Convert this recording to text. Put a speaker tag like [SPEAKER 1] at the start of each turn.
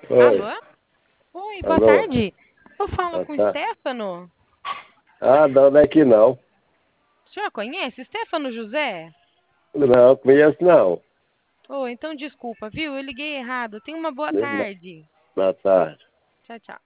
[SPEAKER 1] Oi,
[SPEAKER 2] Alô? Oi, boa
[SPEAKER 1] alô,
[SPEAKER 2] tarde. Eu falo com o
[SPEAKER 1] tá.
[SPEAKER 2] Stefano.
[SPEAKER 1] Não, não é aqui não.
[SPEAKER 2] O senhor conhece Stefano José?
[SPEAKER 1] Não, conheço não.
[SPEAKER 2] Oh, então desculpa, viu? Eu liguei errado. Tenha uma boa tarde.
[SPEAKER 1] Boa tarde.
[SPEAKER 2] Tchau, tchau.